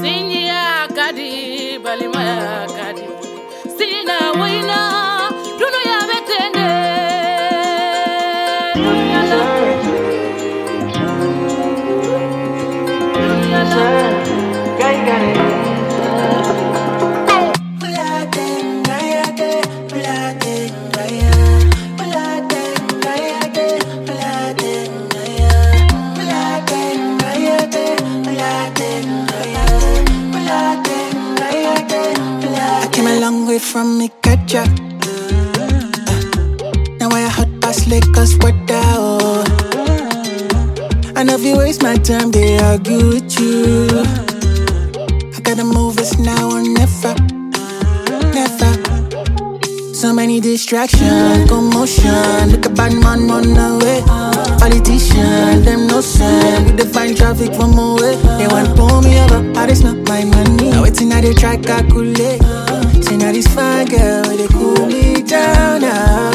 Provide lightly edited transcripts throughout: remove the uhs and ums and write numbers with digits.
Sinya kadi balimaya kadi Sina waina duno ya betende from me catcha. Now I hot past Lakers weather. Oh. I know if you waste my time, they argue with you. I gotta move, it's now or never, never. So many distractions, commotion. Look a bad man run away. Politician, them no sun. We define traffic from away. They want pull me over, but it's not my money. Now it's in how they try calculate. See now this fine girl, they cool me down now.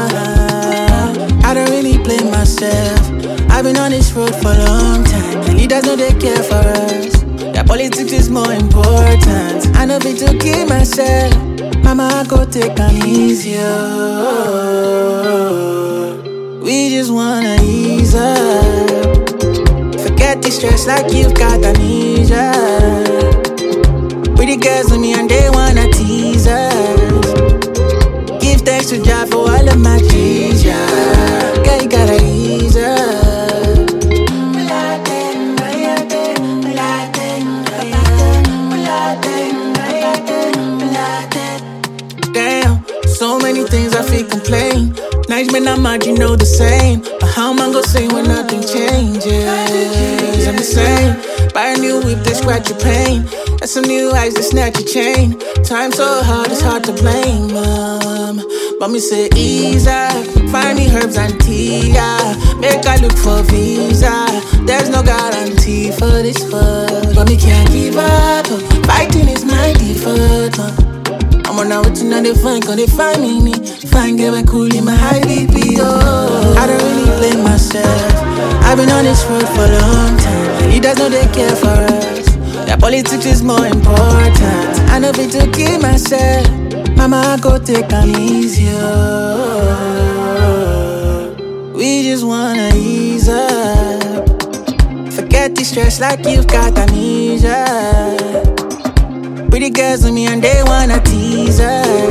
I don't really blame myself. I've been on this road for a long time. The leaders know they care for us. Their politics is more important. I know it to keep myself. Mama, I go take am easier. We just wanna ease up. Forget the stress like you've got amnesia. With the girls with me and they wanna tease us. Give thanks to Jah for all of my G's, yeah. Girl, you gotta ease up. Damn, so many things I feel complain. Nights when I'm mad, you know the same. But how am I gonna say when nothing changes? I'm the same. Buy a new whip, they scratch your pain. And some new eyes, they snatch your chain. Time so hard, it's hard to blame, But me say ease up. Find me herbs and tea, yeah. Make I look for visa. There's no guarantee for this fuck. But me can't give up. Fighting is my default, I'm on now waiting on the fun, cause they find me. Fine girl, I cool in my high BP, oh. I don't really blame myself. I've been on this road for a long time. Leaders know they care for us. Their politics is more important. I know it to keep myself. Mama, I go take am easier. We just wanna ease up. Forget the stress like you've got amnesia. Pretty girls with me and they wanna tease us.